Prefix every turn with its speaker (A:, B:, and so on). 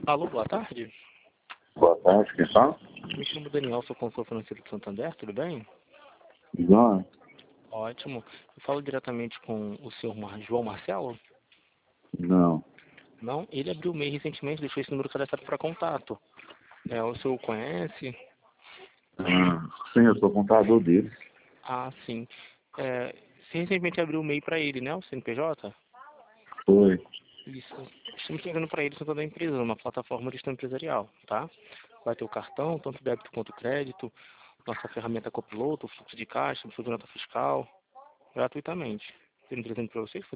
A: Alô, boa tarde.
B: Boa tarde, quem fala?
A: Me chamo Daniel, sou consultor financeiro do Santander, tudo bem?
B: João?
A: Ótimo. Eu falo diretamente com o senhor João Marcelo?
B: Não.
A: Não? Ele abriu o MEI recentemente, deixou esse número cadastrado para contato. O senhor o conhece?
B: Sim, eu sou contador dele.
A: Ah, sim. Você recentemente abriu o MEI para ele, né? O CNPJ?
B: Foi.
A: Isso. Estamos chegando para ele dentro da empresa, numa plataforma de gestão empresarial, tá? Vai ter o cartão, tanto débito quanto crédito, nossa ferramenta copiloto, fluxo de caixa, segurança fiscal, gratuitamente. Tem um presente para vocês?